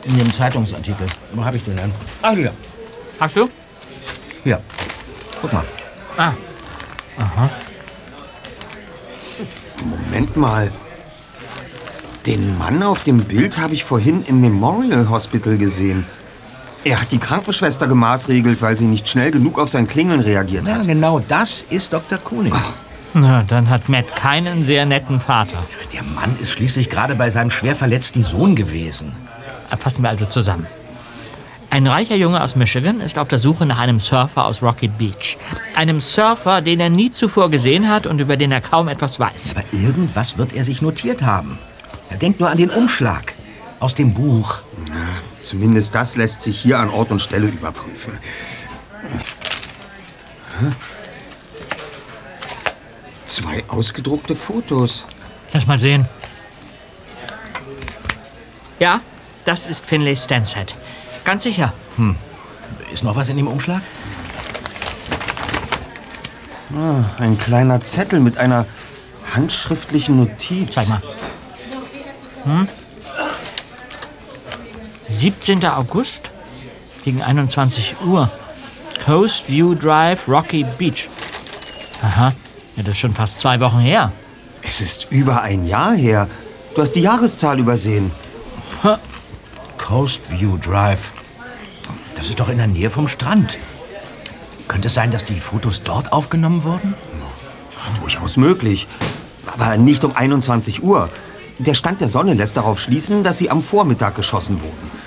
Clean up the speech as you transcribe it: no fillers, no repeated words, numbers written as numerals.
In dem Zeitungsartikel. Wo habe ich den denn? Ah, hier. Hast du? Hier. Guck mal. Ah. Aha. Moment mal. Den Mann auf dem Bild habe ich vorhin im Memorial Hospital gesehen. Er hat die Krankenschwester gemaßregelt, weil sie nicht schnell genug auf sein Klingeln reagiert Ja, hat. genau das ist Dr. Kunig. Na, dann hat Matt keinen sehr netten Vater. Der Mann ist schließlich gerade bei seinem schwer verletzten Sohn gewesen. Fassen wir also zusammen. Ein reicher Junge aus Michigan ist auf der Suche nach einem Surfer aus Rocky Beach. Einem Surfer, den er nie zuvor gesehen hat und über den er kaum etwas weiß. Aber irgendwas wird er sich notiert haben. Er denkt nur an den Umschlag aus dem Buch. Zumindest das lässt sich hier an Ort und Stelle überprüfen. Zwei ausgedruckte Fotos. Lass mal sehen. Ja, das ist Finlay Stansett. Ganz sicher. Ist noch was in dem Umschlag? Ein kleiner Zettel mit einer handschriftlichen Notiz. Zeig mal. 17. August gegen 21 Uhr. Coast View Drive, Rocky Beach. Aha, ja, das ist schon fast 2 Wochen her. Es ist über ein Jahr her. Du hast die Jahreszahl übersehen. Coast View Drive. Das ist doch in der Nähe vom Strand. Könnte es sein, dass die Fotos dort aufgenommen wurden? Durchaus möglich. Aber nicht um 21 Uhr. Der Stand der Sonne lässt darauf schließen, dass sie am Vormittag geschossen wurden.